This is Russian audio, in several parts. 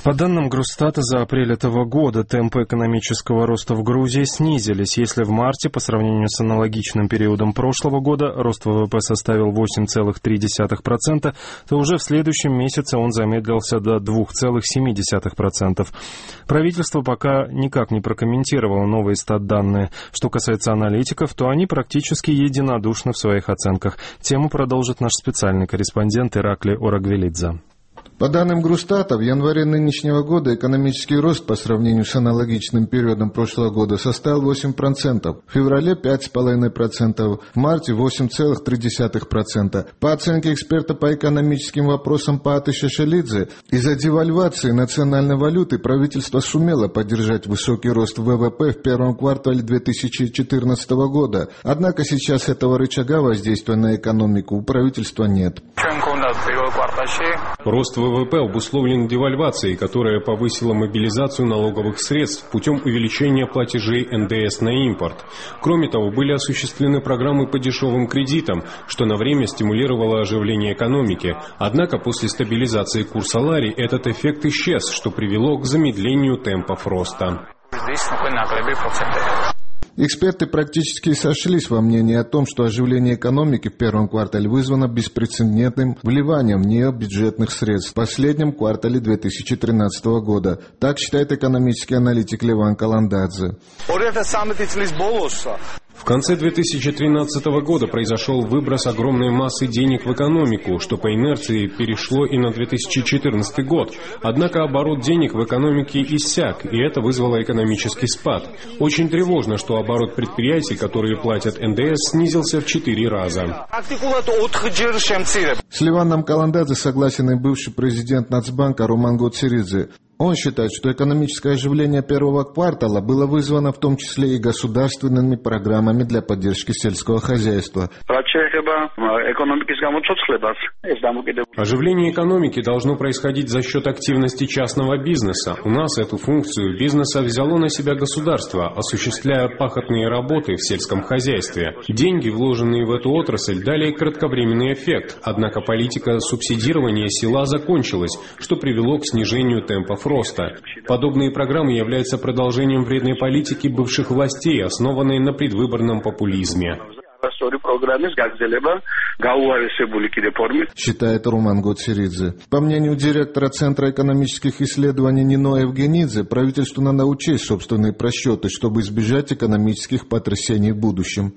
По данным Грустата, за апрель этого года темпы экономического роста в Грузии снизились. Если в марте, по сравнению с аналогичным периодом прошлого года, рост ВВП составил 8,3%, то уже в следующем месяце он замедлился до 2,7%. Правительство пока никак не прокомментировало новые статданные. Что касается аналитиков, то они практически единодушны в своих оценках. Тему продолжит наш специальный корреспондент Ираклий Орагвелидзе. По данным Грустата, в январе нынешнего года экономический рост по сравнению с аналогичным периодом прошлого года составил 8%, в феврале 5,5%, в марте 8,3%. По оценке эксперта по экономическим вопросам Пааты Шешелидзе, из-за девальвации национальной валюты правительство сумело поддержать высокий рост ВВП в первом квартале 2014 года. Однако сейчас этого рычага воздействия на экономику у правительства нет. Рост ВВП обусловлен девальвацией, которая повысила мобилизацию налоговых средств путем увеличения платежей НДС на импорт. Кроме того, были осуществлены программы по дешевым кредитам, что на время стимулировало оживление экономики. Однако после стабилизации курса лари этот эффект исчез, что привело к замедлению темпов роста. Эксперты практически сошлись во мнении о том, что оживление экономики в первом квартале вызвано беспрецедентным вливанием в нее бюджетных средств в последнем квартале 2013 года. Так считает экономический аналитик Леван Каландадзе. В конце 2013 года произошел выброс огромной массы денег в экономику, что по инерции перешло и на 2014 год. Однако оборот денег в экономике иссяк, и это вызвало экономический спад. Очень тревожно, что оборот предприятий, которые платят НДС, снизился в 4 раза. С Леваном Каландадзе согласен и бывший президент Нацбанка Роман Гоцеридзе. Он считает, что экономическое оживление первого квартала было вызвано в том числе и государственными программами для поддержки сельского хозяйства. Оживление экономики должно происходить за счет активности частного бизнеса. У нас эту функцию бизнеса взяло на себя государство, осуществляя пахотные работы в сельском хозяйстве. Деньги, вложенные в эту отрасль, дали кратковременный эффект, однако политика субсидирования села закончилась, что привело к снижению темпов роста. Подобные программы являются продолжением вредной политики бывших властей, основанной на предвыборном популизме. Считает Роман Гоцеридзе. По мнению директора Центра экономических исследований Нино Евгенидзе, правительству надо учесть собственные просчеты, чтобы избежать экономических потрясений в будущем.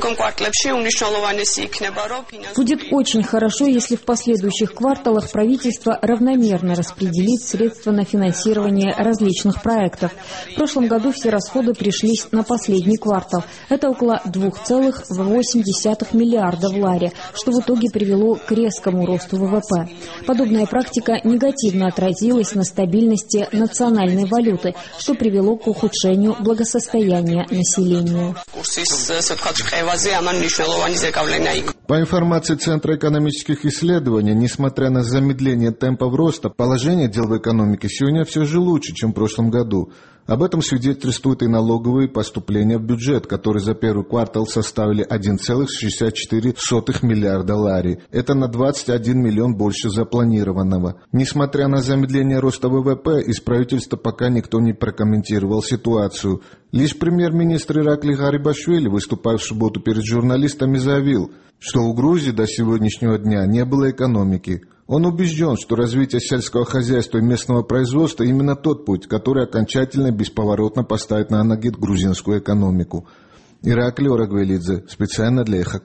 Будет очень хорошо, если в последующих кварталах правительство равномерно распределит средства на финансирование различных проектов. В прошлом году все расходы пришлись на последний квартал. Это около 2,8 миллиарда лари, что в итоге привело к резкому росту ВВП. Подобная практика негативно отразилась на стабильности национальной валюты, что привело к ухудшению благосостояния населения. По информации Центра экономических исследований, несмотря на замедление темпов роста, положение дел в экономике сегодня все же лучше, чем в прошлом году. Об этом свидетельствуют и налоговые поступления в бюджет, которые за первый квартал составили 1,64 миллиарда лари. Это на 21 миллион больше запланированного. Несмотря на замедление роста ВВП, из правительства пока никто не прокомментировал ситуацию. Лишь премьер-министр Ираклий Гарибашвили, выступая в субботу перед журналистами, заявил, что у Грузии до сегодняшнего дня не было экономики. Он убежден, что развитие сельского хозяйства и местного производства именно тот путь, который окончательно и бесповоротно поставит на ноги грузинскую экономику. Ираклий Орагвелидзе, специально для Эхо